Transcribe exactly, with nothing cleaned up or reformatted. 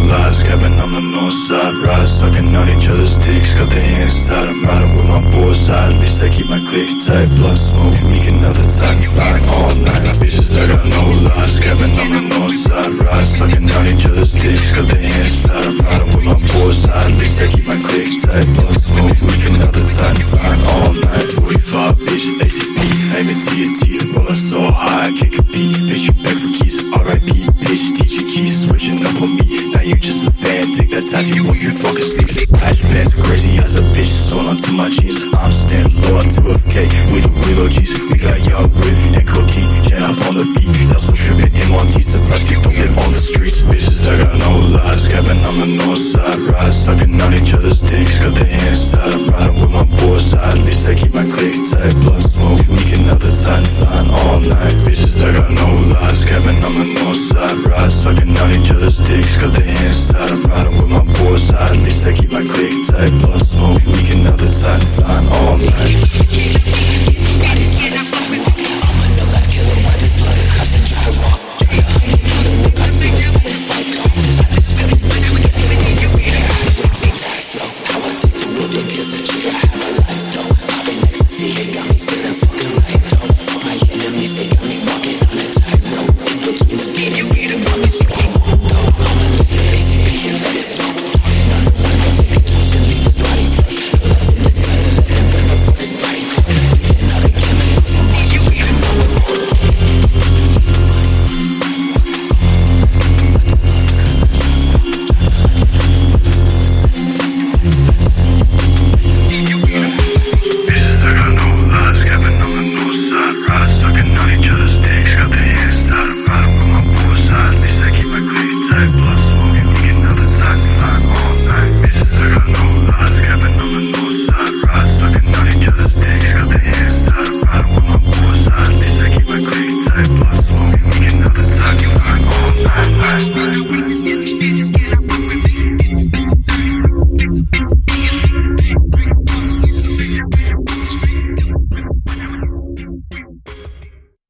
lies, capping on the north side. Ride, sucking on each other's dicks, got the hands tied. I'm riding with my boys side, at least I keep my click tight. Blunt smoke, we can another time flying all night. Bitches, I got no lies, capping on the north side. Ride, sucking on each other's dicks, got the hands tied. I'm riding with my boys side, at least I keep my click tight. Blunt smoke, we can another time flying all night. forty-five, bitch, A T P, aiming to your teeth, rollin' so high, I can't compete. Bitch, you beg for keys, R I P, bitch, D J G, switching up on me. Now you just a fan, take that tattoo on your fucking sleeves. Flash pants, crazy as a bitch, sewn onto my jeans. I'm standing low on two F K with the Willow G's. We got young Rip and Cookie, jam up on the beat. Also tripping in one piece, the rest don't live on the streets. Bitches, I got no lies, capping on the north side. Ride, sucking on each other's